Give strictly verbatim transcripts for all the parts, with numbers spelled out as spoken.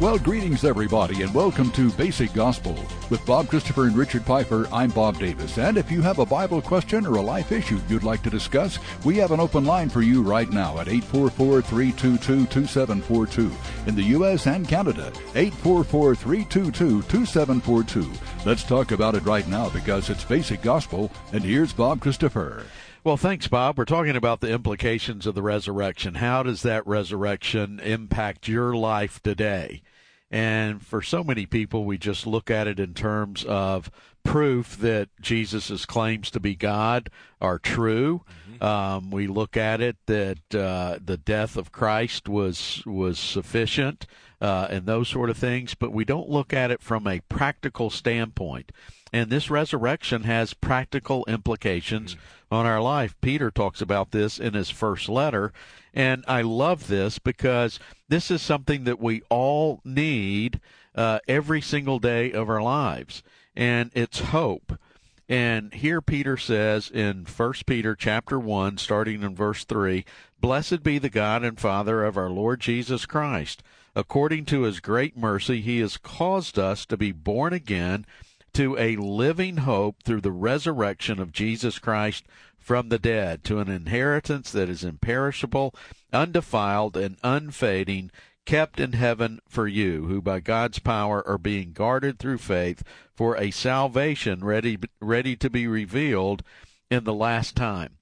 Well, greetings, everybody, and welcome to Basic Gospel. With Bob Christopher and Richard Piper, I'm Bob Davis. And if you have a Bible question or a life issue you'd like to discuss, we have an open line for you right now at eight four four, three two two, two seven four two. In the U S and Canada, eight four four, three two two, two seven four two. Let's talk about it right now because it's Basic Gospel, and here's Bob Christopher. Well, thanks, Bob. We're talking about the implications of the resurrection. How does that resurrection impact your life today? And for so many people, we just look at it in terms of proof that Jesus' claims to be God are true. Mm-hmm. Um, we look at it that uh, the death of Christ was was sufficient uh, and those sort of things, but we don't look at it from a practical standpoint. And this resurrection has practical implications mm-hmm. on our life. Peter talks about this in his first letter, and I love this because this is something that we all need uh, every single day of our lives, and it's hope. And here Peter says in First Peter chapter one, starting in verse three, "Blessed be the God and Father of our Lord Jesus Christ. According to his great mercy, he has caused us to be born again to a living hope through the resurrection of Jesus Christ from the dead, to an inheritance that is imperishable, undefiled, and unfading, kept in heaven for you, who by God's power are being guarded through faith for a salvation ready ready to be revealed in the last time."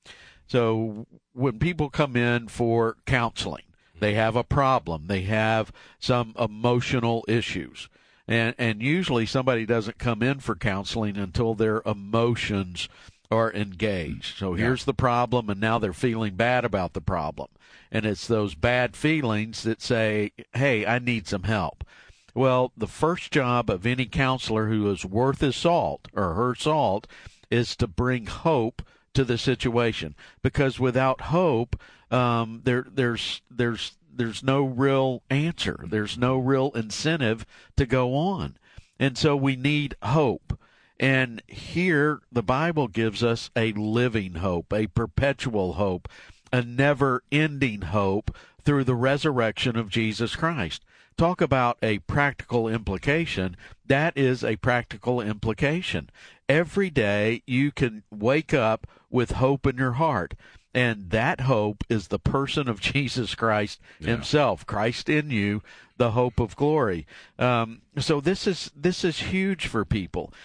So when people come in for counseling, they have a problem. They have some emotional issues. And and usually somebody doesn't come in for counseling until their emotions are engaged. So here's yeah. the problem, and now they're feeling bad about the problem. And it's those bad feelings that say, hey, I need some help. Well, the first job of any counselor who is worth his salt or her salt is to bring hope to the situation. Because without hope, um, there there's there's there's no real answer. There's no real incentive to go on. And so we need hope. And here the Bible gives us a living hope, a perpetual hope, a never-ending hope through the resurrection of Jesus Christ. Talk about a practical implication. That is a practical implication. Every day you can wake up with hope in your heart. And that hope is the person of Jesus Christ yeah. himself, Christ in you, the hope of glory. Um, so this is this is huge for people.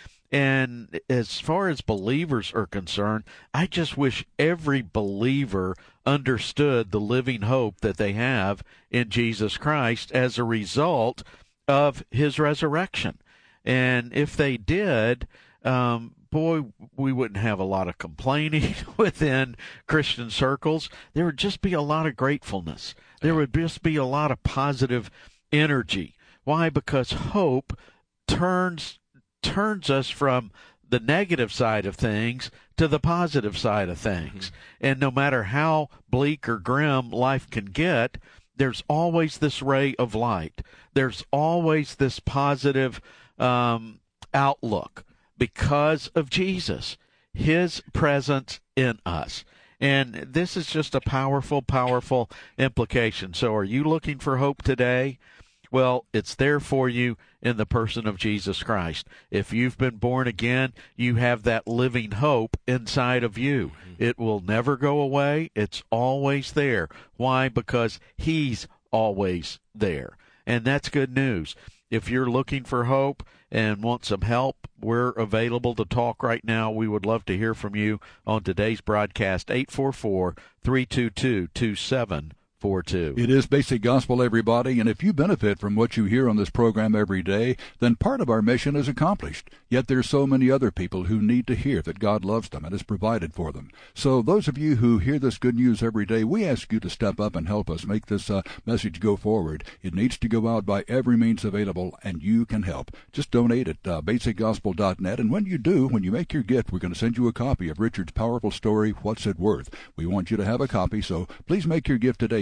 And as far as believers are concerned, I just wish every believer understood the living hope that they have in Jesus Christ as a result of his resurrection. And if they did, um, boy, we wouldn't have a lot of complaining within Christian circles. There would just be a lot of gratefulness. There would just be a lot of positive energy. Why? Because hope turns turns us from the negative side of things to the positive side of things. Mm-hmm. And no matter how bleak or grim life can get, there's always this ray of light. There's always this positive um, outlook. Because of Jesus, his presence in us. And this is just a powerful, powerful implication. So are you looking for hope today? Well, it's there for you in the person of Jesus Christ. If you've been born again, you have that living hope inside of you. It will never go away. It's always there. Why? Because he's always there. And that's good news. If you're looking for hope and want some help, we're available to talk right now. We would love to hear from you on today's broadcast, eight four four, three two two, two seven four two. It is Basic Gospel, everybody, and if you benefit from what you hear on this program every day, then part of our mission is accomplished. Yet there's so many other people who need to hear that God loves them and has provided for them. So those of you who hear this good news every day, we ask you to step up and help us make this uh, message go forward. It needs to go out by every means available, and you can help. Just donate at uh, basic gospel dot net, and when you do, when you make your gift, we're going to send you a copy of Richard's powerful story, What's It Worth? We want you to have a copy, so please make your gift today.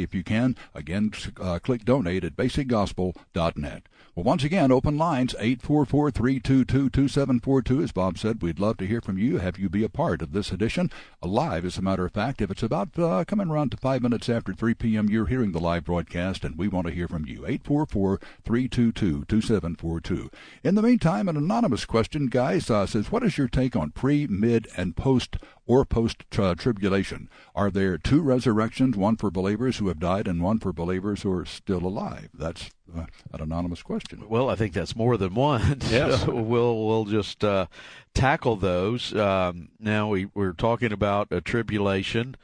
if you can. Again, uh, click donate at basic gospel dot net. Well, once again, open lines, eight four four, three two two, two seven four two. As Bob said, we'd love to hear from you, have you be a part of this edition. Live, as a matter of fact, if it's about uh, coming around to five minutes after three p.m., you're hearing the live broadcast, and we want to hear from you. eight four four, three two two, two seven four two. In the meantime, an anonymous question, guys, uh, says, what is your take on pre, mid, and post or post-tribulation? Are there two resurrections, one for believers who have died and one for believers who are still alive? That's uh, an anonymous question. Well, I think that's more than one. Yes. So we'll we'll just uh, tackle those. Um, now we, we're talking about a tribulation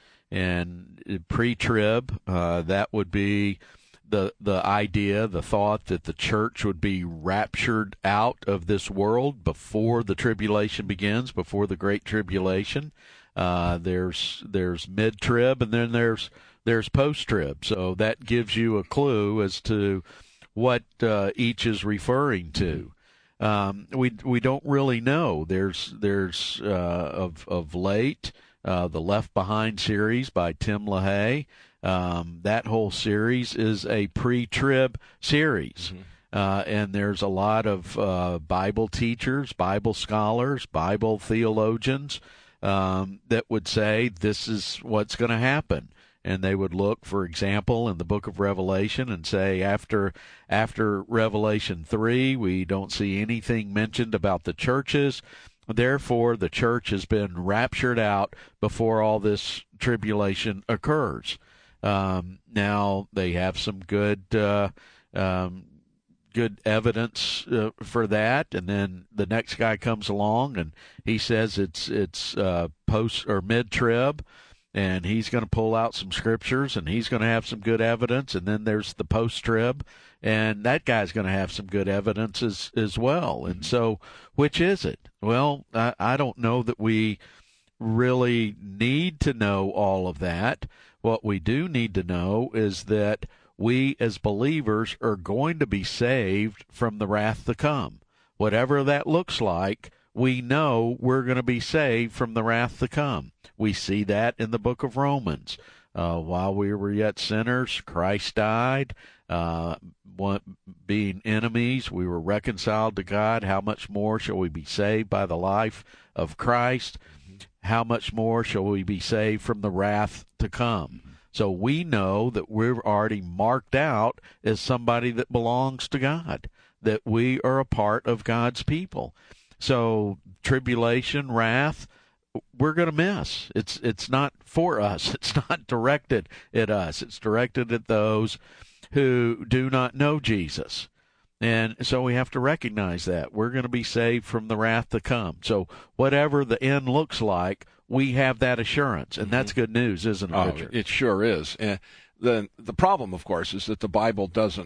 and pre-trib. Uh, that would be the the idea, the thought that the church would be raptured out of this world before the tribulation begins, before the Great Tribulation. Uh, there's there's mid-trib, and then there's there's post-trib. So that gives you a clue as to what uh, each is referring to. Um, we we don't really know. There's there's uh, of of late uh, the Left Behind series by Tim LaHaye. Um, that whole series is a pre-trib series. Mm-hmm. Uh, and there's a lot of uh, Bible teachers, Bible scholars, Bible theologians um, that would say this is what's going to happen. And they would look, for example, in the book of Revelation and say after after Revelation three, we don't see anything mentioned about the churches. Therefore, the church has been raptured out before all this tribulation occurs. Um, now, they have some good uh, um, good evidence uh, for that, and then the next guy comes along and he says it's it's uh, post or mid-trib, and he's going to pull out some scriptures, and he's going to have some good evidence, and then there's the post-trib, and that guy's going to have some good evidence as, as well. And so, which is it? Well, I, I don't know that we really need to know all of that. What we do need to know is that we as believers are going to be saved from the wrath to come. Whatever that looks like, we know we're going to be saved from the wrath to come. We see that in the book of Romans. Uh, while we were yet sinners, Christ died. Uh, being enemies, we were reconciled to God. How much more shall we be saved by the life of Christ? How much more shall we be saved from the wrath to come? So we know that we're already marked out as somebody that belongs to God, that we are a part of God's people. So tribulation, wrath, we're going to miss. It's it's not for us. It's not directed at us. It's directed at those who do not know Jesus. And so we have to recognize that. We're going to be saved from the wrath to come. So whatever the end looks like, we have that assurance. And that's good news, isn't it, oh, Richard? It sure is. And the the problem, of course, is that the Bible doesn't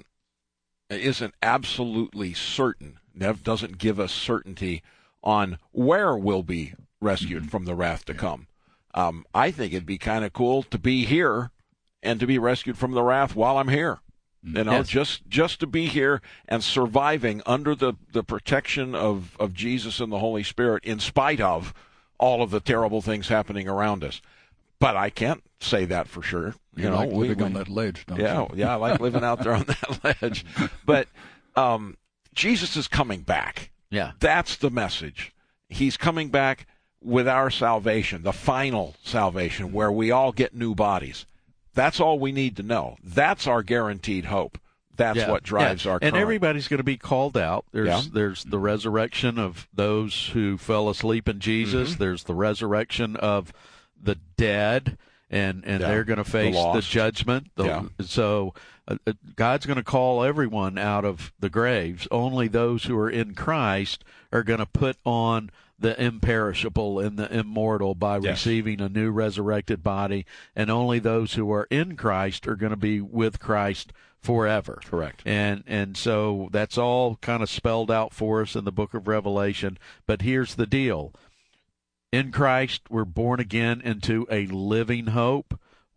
isn't absolutely certain, doesn't give us certainty on where we'll be rescued mm-hmm. from the wrath to come. Um, I think it'd be kind of cool to be here and to be rescued from the wrath while I'm here. You know, yes. just just to be here and surviving under the, the protection of, of Jesus and the Holy Spirit in spite of all of the terrible things happening around us. But I can't say that for sure. You, you know, like living we, on that ledge, don't yeah, you? Yeah, I like living out there on that ledge. But um, Jesus is coming back. Yeah. That's the message. He's coming back with our salvation, the final salvation, where we all get new bodies. That's all we need to know. That's our guaranteed hope. That's yeah, what drives yeah. our And current. everybody's going to be called out. There's yeah. there's the resurrection of those who fell asleep in Jesus. Mm-hmm. There's the resurrection of the dead, and, and yeah. they're going to face the, the judgment. The, yeah. So uh, God's going to call everyone out of the graves. Only those who are in Christ are going to put on the imperishable and the immortal by yes. receiving a new resurrected body, and only those who are in Christ are going to be with Christ forever. Correct. And and so that's all kind of spelled out for us in the book of Revelation. But here's the deal. In Christ, we're born again into a living hope.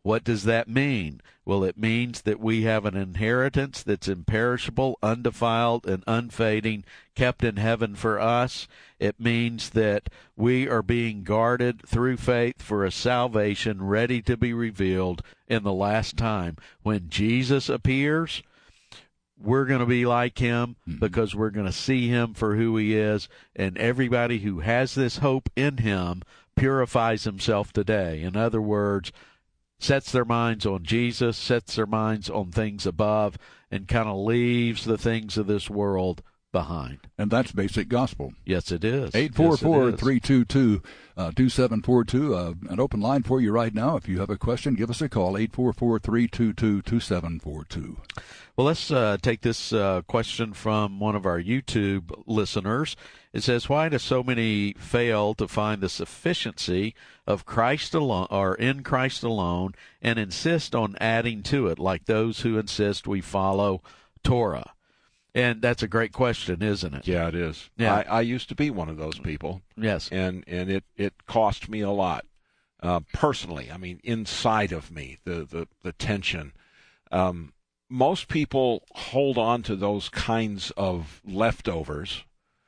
What does that mean? Well, it means that we have an inheritance that's imperishable, undefiled, and unfading, kept in heaven for us. It means that we are being guarded through faith for a salvation ready to be revealed in the last time. When Jesus appears, we're going to be like him because we're going to see him for who he is, and everybody who has this hope in him purifies himself today. In other words, sets their minds on Jesus, sets their minds on things above, and kind of leaves the things of this world behind. And that's basic gospel. Yes, it is. eight four four, three two two, two seven four two. Uh, an open line for you right now. If you have a question, give us a call, eight four four, three two two, two seven four two. Well, let's uh, take this uh, question from one of our YouTube listeners. It says, why do so many fail to find the sufficiency of Christ alone, or in Christ alone, and insist on adding to it, like those who insist we follow Torah? And that's a great question, isn't it? Yeah, it is. Yeah. I, I used to be one of those people. Yes. And and it, it cost me a lot, uh, personally. I mean, inside of me, the, the, the tension. Um, most people hold on to those kinds of leftovers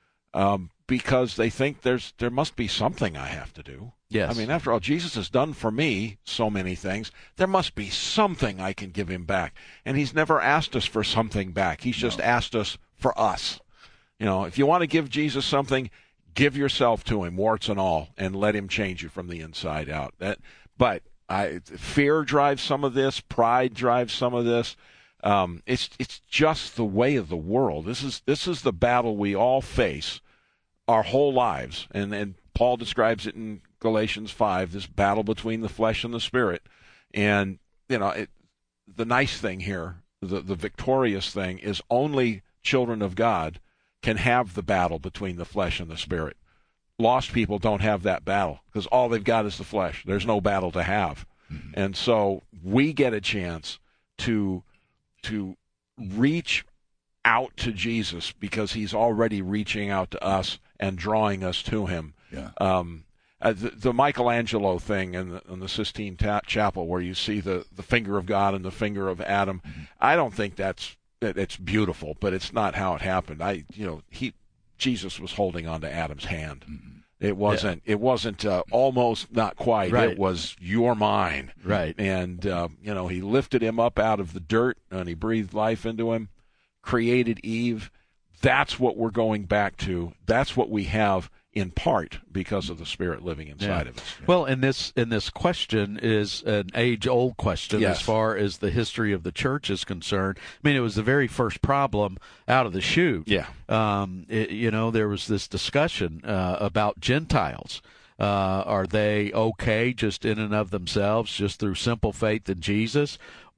um, because they think there's there must be something I have to do. Yes. I mean, after all, Jesus has done for me so many things. There must be something I can give him back. And he's never asked us for something back. He's just No. asked us for us. You know, if you want to give Jesus something, give yourself to him, warts and all, and let him change you from the inside out. That, but I, fear drives some of this. Pride drives some of this. Um, it's it's just the way of the world. This is this is the battle we all face our whole lives, and and Paul describes it in Galatians five, this battle between the flesh and the spirit. And, you know, it, the nice thing here, the, the victorious thing, is only children of God can have the battle between the flesh and the spirit. Lost people don't have that battle because all they've got is the flesh. There's no battle to have. Mm-hmm. And so we get a chance to to reach out to Jesus because he's already reaching out to us and drawing us to him. Yeah. Um, uh, the, the Michelangelo thing in the, in the Sistine Ta- Chapel, where you see the, the finger of God and the finger of Adam, mm-hmm. I don't think that's it, it's beautiful, but it's not how it happened. I, you know, he Jesus was holding on to Adam's hand. Mm-hmm. It wasn't. Yeah. It wasn't uh, almost not quite. Right. It was you're mine. Right. And uh, you know, he lifted him up out of the dirt and he breathed life into him, created Eve. That's what we're going back to. That's what we have in part because of the Spirit living inside yeah. of us. Well, and this and this question is an age-old question yes. as far as the history of the church is concerned. I mean, it was the very first problem out of the chute. Yeah. Um, it, you know, there was this discussion uh, about Gentiles. Uh, are they okay just in and of themselves, just through simple faith in Jesus?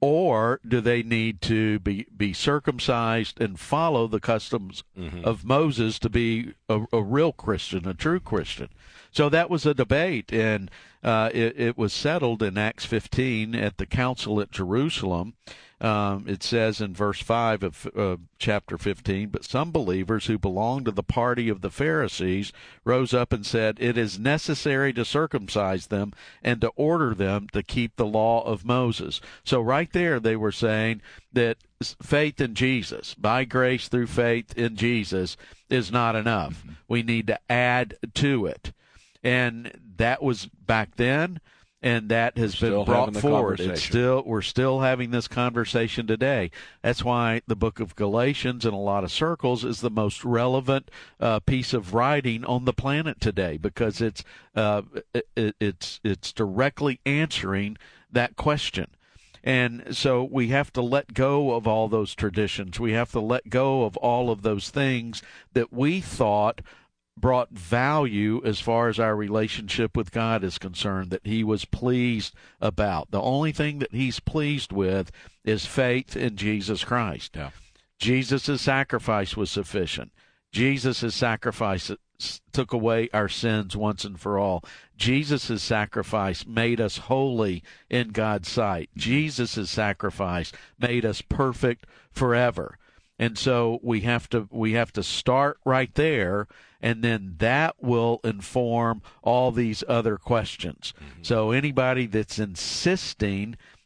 Or do they need to be, be circumcised and follow the customs mm-hmm. of Moses to be a, a real Christian, a true Christian? So that was a debate, and uh, it, it was settled in Acts fifteen at the council at Jerusalem. Um, it says in verse five of uh, chapter fifteen, but some believers who belonged to the party of the Pharisees rose up and said, it is necessary to circumcise them and to order them to keep the law of Moses. So right there they were saying that faith in Jesus, by grace through faith in Jesus, is not enough. Mm-hmm. We need to add to it. And that was back then. And that has we're been brought forward. It's still we're still having this conversation today. That's why the book of Galatians, in a lot of circles, is the most relevant uh, piece of writing on the planet today because it's uh, it, it's it's directly answering that question. And so we have to let go of all those traditions. We have to let go of all of those things that we thought brought value as far as our relationship with God is concerned, that he was pleased about. The only thing that he's pleased with is faith in Jesus Christ. Yeah. Jesus' sacrifice was sufficient. Jesus' sacrifice took away our sins once and for all. Jesus' sacrifice made us holy in God's sight. Jesus' sacrifice made us perfect forever. And so we have to we have to start right there, and then that will inform all these other questions. Mm-hmm. So anybody that's insisting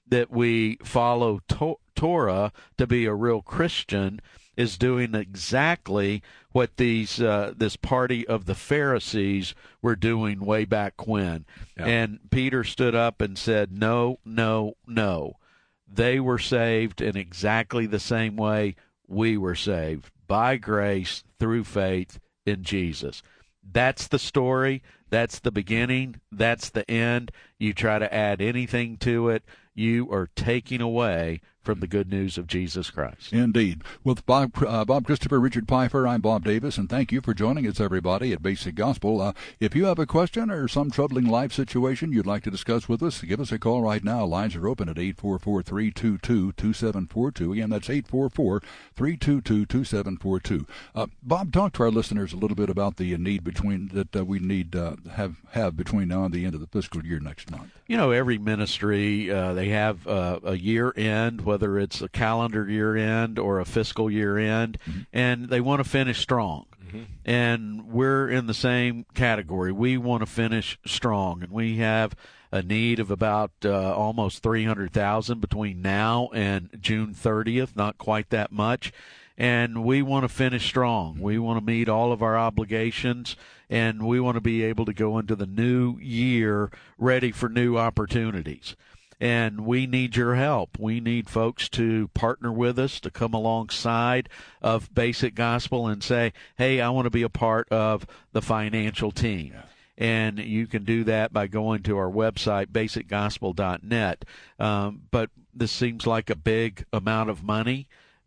that we follow to- Torah to be a real Christian is doing exactly what these uh, this party of the Pharisees were doing way back when. Yeah. And Peter stood up and said, no, no, no. They were saved in exactly the same way we were saved, by grace through faith in Jesus. That's the story. That's the beginning. That's the end. You try to add anything to it, you are taking away from the good news of Jesus Christ. Indeed. With Bob, uh, Bob Christopher, Richard Pfeiffer, I'm Bob Davis, and thank you for joining us, everybody, at Basic Gospel. Uh, if you have a question or some troubling life situation you'd like to discuss with us, give us a call right now. Lines are open at eight four four, three two two, two seven four two. Again, that's eight four four, three two two, two seven four two. Uh, Bob, talk to our listeners a little bit about the need between that uh, we need uh, have have between now and the end of the fiscal year next month. You know, every ministry, uh, they have uh, a year end, whether it's a calendar year end or a fiscal year end, mm-hmm. and they want to finish strong. Mm-hmm. And we're in the same category. We want to finish strong, and we have a need of about uh, almost three hundred thousand between now and June thirtieth, not quite that much. And we want to finish strong. We want to meet all of our obligations, and we want to be able to go into the new year ready for new opportunities. And we need your help. We need folks to partner with us, to come alongside of Basic Gospel and say, hey, I want to be a part of the financial team. Yeah. And you can do that by going to our website, basic gospel dot net. Um, but this seems like a big amount of money.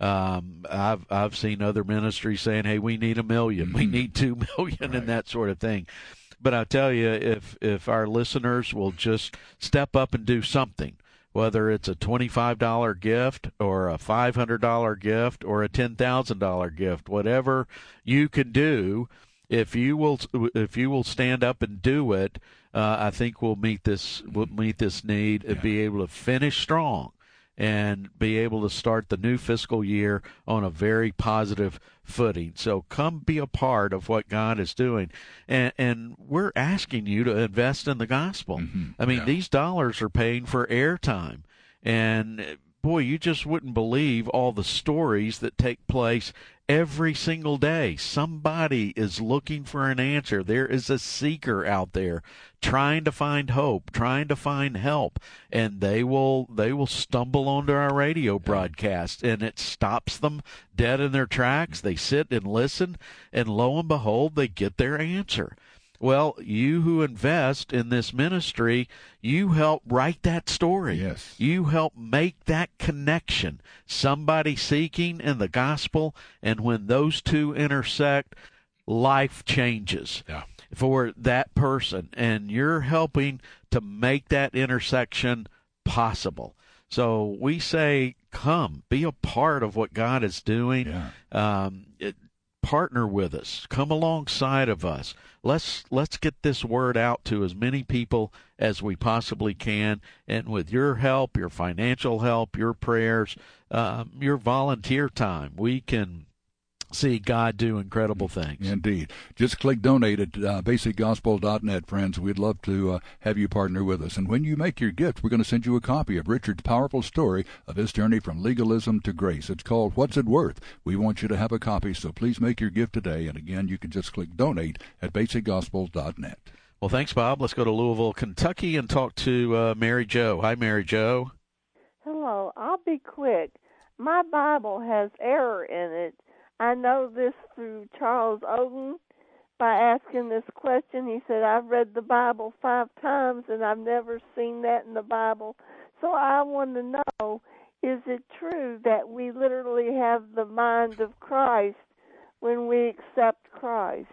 Um, I've I've seen other ministries saying, hey, we need a million, mm-hmm. we need two million, right. and that sort of thing. But I tell you, if if our listeners will just step up and do something, whether it's a twenty-five dollars gift or a five hundred dollars gift or a ten thousand dollars gift, whatever you can do, if you will if you will stand up and do it, uh, I think we'll meet this we'll meet this need and yeah. be able to finish strong and be able to start the new fiscal year on a very positive footing. So come be a part of what God is doing. And, and we're asking you to invest in the gospel. Mm-hmm. I mean, yeah. these dollars are paying for airtime. And, boy, you just wouldn't believe all the stories that take place every single day. Somebody is looking for an answer. There is a seeker out there trying to find hope, trying to find help, and they will they will stumble onto our radio broadcast, and it stops them dead in their tracks. They sit and listen, and lo and behold, they get their answer. Well, you who invest in this ministry, you help write that story. Yes. You help make that connection. Somebody seeking in the gospel, and when those two intersect, life changes yeah. for that person, and you're helping to make that intersection possible. So we say, come, be a part of what God is doing. Yeah. Um, it, partner with us. Come alongside of us. Let's let's get this word out to as many people as we possibly can. And with your help, your financial help, your prayers, um, your volunteer time, we can see God do incredible things. Indeed. Just click donate at uh, basic gospel dot net, friends. We'd love to uh, have you partner with us. And when you make your gift, we're going to send you a copy of Richard's powerful story of his journey from legalism to grace. It's called What's It Worth? We want you to have a copy, so please make your gift today. And again, you can just click donate at basic gospel dot net. Well, thanks, Bob. Let's go to Louisville, Kentucky, and talk to uh, Mary Jo. Hi, Mary Jo. Hello. I'll be quick. My Bible has error in it. I know this through Charles Oden by asking this question. He said, I've read the Bible five times and I've never seen that in the Bible. So I want to know, is it true that we literally have the mind of Christ when we accept Christ?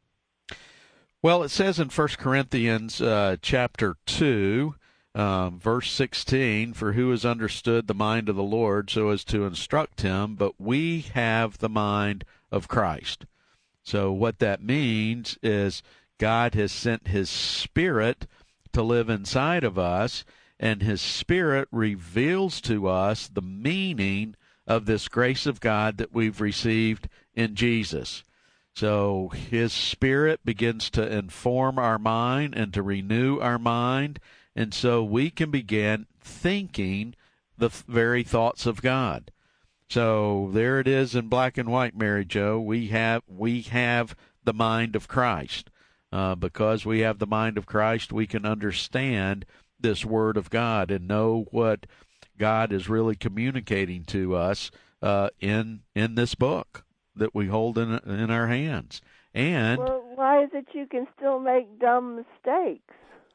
Well, it says in First Corinthians uh, chapter two, Um, verse sixteen, for who has understood the mind of the Lord so as to instruct him, but we have the mind of Christ. So what that means is God has sent his Spirit to live inside of us, and his Spirit reveals to us the meaning of this grace of God that we've received in Jesus. So his Spirit begins to inform our mind and to renew our mind, and so we can begin thinking the th- very thoughts of God. So there it is in black and white, Mary Jo. We have we have the mind of Christ. Uh, because we have the mind of Christ, we can understand this Word of God and know what God is really communicating to us uh, in in this book that we hold in in our hands. And well, why is it you can still make dumb mistakes?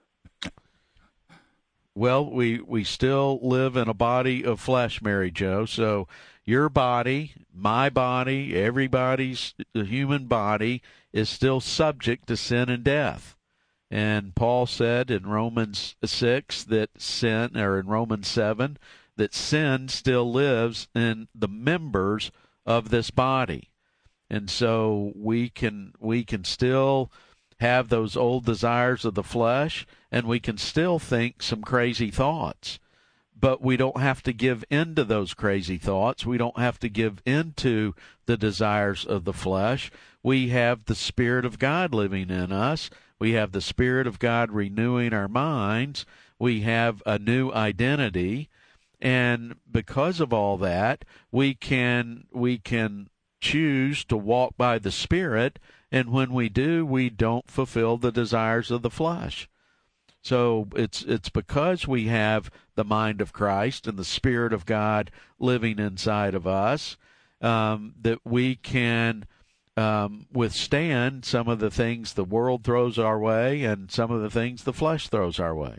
Well, we, we still live in a body of flesh, Mary Jo. So your body, my body, everybody's human body is still subject to sin and death. And Paul said in Romans six that sin, or in Romans seven, that sin still lives in the members of this body. And so we can we can still have those old desires of the flesh, and we can still think some crazy thoughts. But we don't have to give in to those crazy thoughts. We don't have to give in to the desires of the flesh. We have the Spirit of God living in us. We have the Spirit of God renewing our minds. We have a new identity. And because of all that, we can we can choose to walk by the Spirit, and when we do, we don't fulfill the desires of the flesh. So it's it's because we have the mind of Christ and the Spirit of God living inside of us um, that we can um, withstand some of the things the world throws our way and some of the things the flesh throws our way.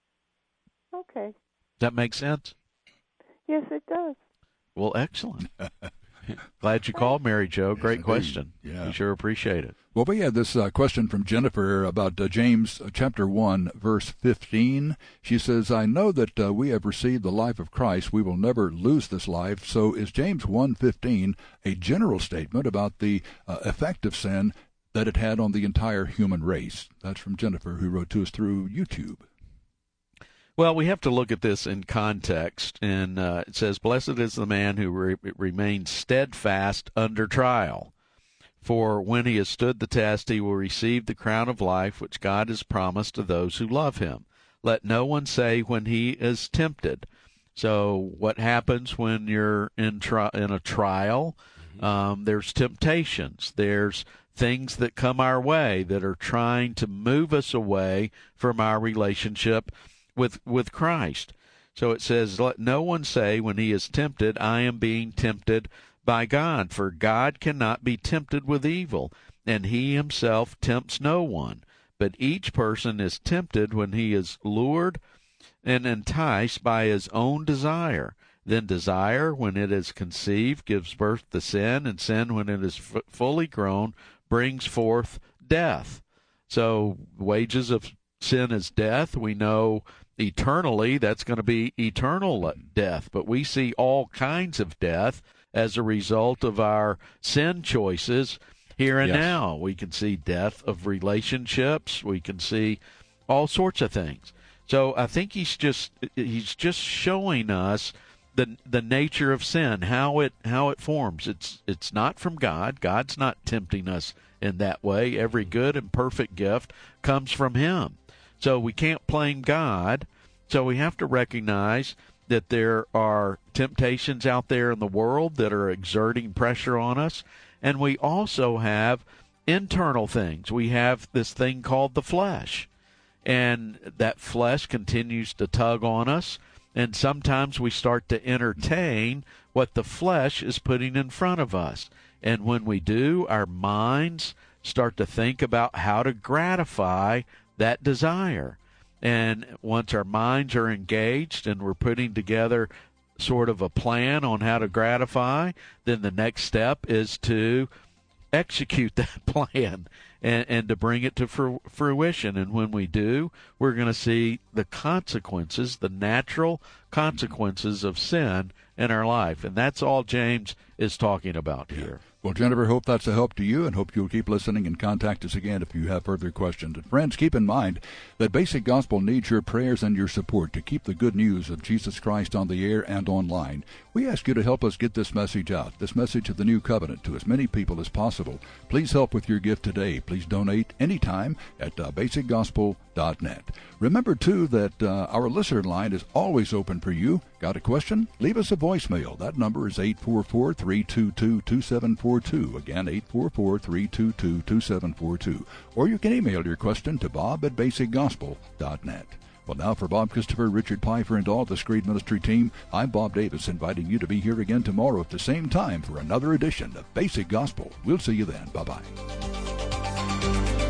Okay. Does that make sense? Yes, it does. Well, excellent. Glad you called, Mary Jo. Great yes, question. Yeah. We sure appreciate it. Well, we had this uh, question from Jennifer about uh, James uh, chapter one, verse fifteen. She says, I know that uh, we have received the life of Christ. We will never lose this life. So is James one fifteen a general statement about the uh, effect of sin that it had on the entire human race? That's from Jennifer, who wrote to us through YouTube. Well, we have to look at this in context, and uh, it says, Blessed is the man who re- remains steadfast under trial, for when he has stood the test, he will receive the crown of life which God has promised to those who love him. Let no one say when he is tempted. So what happens when you're in, tri- in a trial? Mm-hmm. Um, there's temptations. There's things that come our way that are trying to move us away from our relationship with with Christ. So it says, let no one say when he is tempted, I am being tempted by God, for God cannot be tempted with evil, and he himself tempts no one. But each person is tempted when he is lured and enticed by his own desire. Then desire, when it is conceived, gives birth to sin, and sin, when it is f- fully grown, brings forth death. So wages of sin is death. We know eternally that's going to be eternal death, but we see all kinds of death as a result of our sin choices here and yes. now. We can see death of relationships. We can see all sorts of things. So I think he's just he's just showing us the the nature of sin, how it how it forms. It's it's not from God. God's not tempting us in that way. Every good and perfect gift comes from him. So we can't blame God. So we have to recognize that there are temptations out there in the world that are exerting pressure on us. And we also have internal things. We have this thing called the flesh. And that flesh continues to tug on us. And sometimes we start to entertain what the flesh is putting in front of us. And when we do, our minds start to think about how to gratify that desire. And once our minds are engaged and we're putting together sort of a plan on how to gratify, then the next step is to execute that plan and, and to bring it to fru- fruition. And when we do, we're going to see the consequences, the natural consequences of sin in our life. And that's all James is talking about yeah. here. Well, Jennifer, hope that's a help to you, and hope you'll keep listening and contact us again if you have further questions. And friends, keep in mind that Basic Gospel needs your prayers and your support to keep the good news of Jesus Christ on the air and online. We ask you to help us get this message out, this message of the new covenant, to as many people as possible. Please help with your gift today. Please donate anytime at uh, basic gospel dot net. Remember, too, that uh, our listener line is always open for you. Got a question? Leave us a voicemail. That number is eight four four, three two two, two seven four two. Again, eight four four, three two two, two seven four two. Or you can email your question to bob at basic gospel dot net. Well, now for Bob Christopher, Richard Pfeiffer, and all the Screed Ministry team, I'm Bob Davis, inviting you to be here again tomorrow at the same time for another edition of Basic Gospel. We'll see you then. Bye-bye.